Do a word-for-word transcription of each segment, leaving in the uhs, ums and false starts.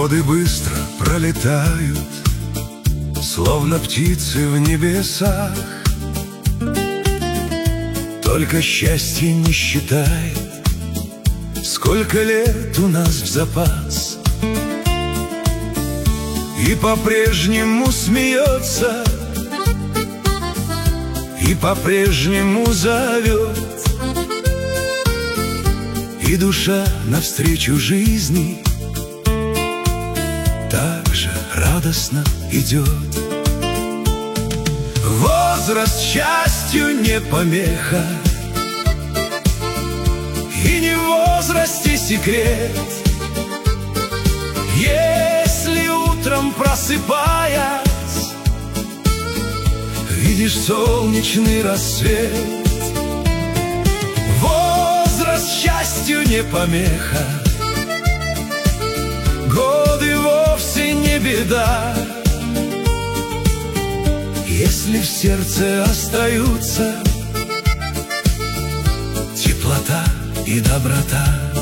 Годы быстро пролетают, словно птицы в небесах. Только счастье не считает, сколько лет у нас в запас. И по-прежнему смеется, и по-прежнему зовет, и душа навстречу жизни так же радостно идет. Возраст счастью не помеха, и не в возрасте секрет. Если утром просыпаясь видишь солнечный рассвет, возраст счастью не помеха, годы вовсе не беда. Если в сердце остаются теплота и доброта.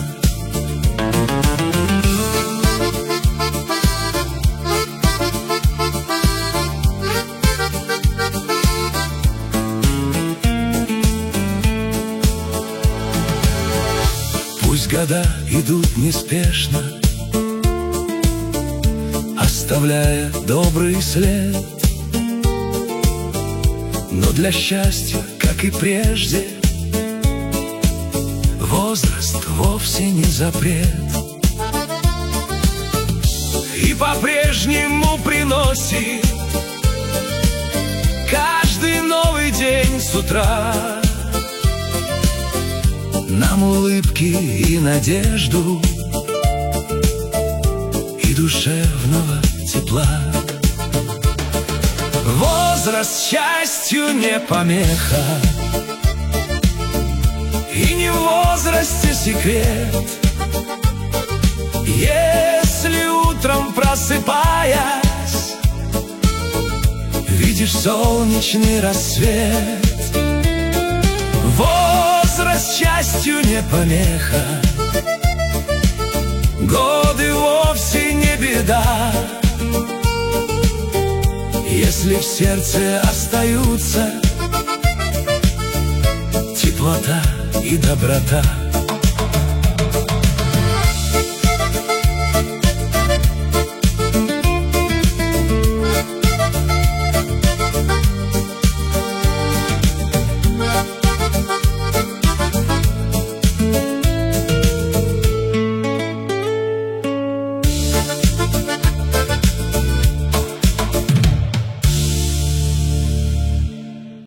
Пусть года идут неспешно, оставляя добрый след, но для счастья, как и прежде, возраст вовсе не запрет. И по-прежнему приносит каждый новый день с утра нам улыбки и надежду, и душевного тепла. Возраст счастью не помеха, и не в возрасте секрет. Если утром просыпаясь видишь солнечный рассвет, возраст счастью не помеха, годы вовсе не беда. Если в сердце остаются теплота и доброта.